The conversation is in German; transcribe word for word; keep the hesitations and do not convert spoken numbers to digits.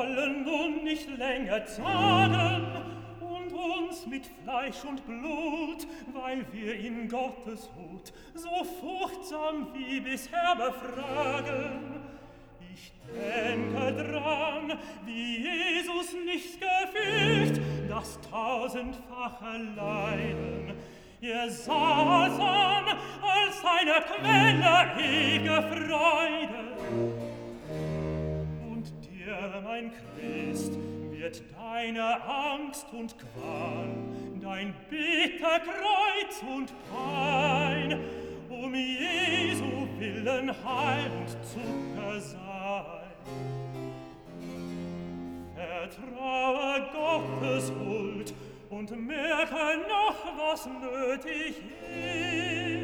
wollen nun nicht länger zagen und uns mit Fleisch und Blut, weil wir in Gottes Hut so furchtsam wie bisher befragen. Ich denke dran, wie Jesus nicht gefühlt das tausendfache Leiden. Er saß an als eine Quelle ewige Freude. Und dir, mein Christ, wird deine Angst und Qual, dein bitter Kreuz und Pein, um Jesu willen Heil und Zucker sein. Vertraue Gottes Huld und merke noch, was nötig ist.